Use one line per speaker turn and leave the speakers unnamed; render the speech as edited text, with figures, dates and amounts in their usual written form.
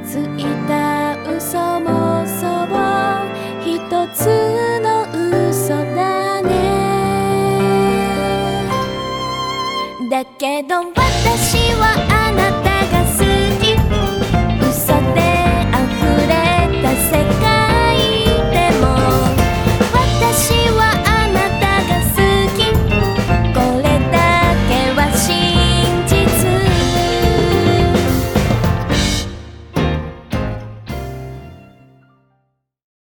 ついた嘘もそう一つの嘘だね。だけど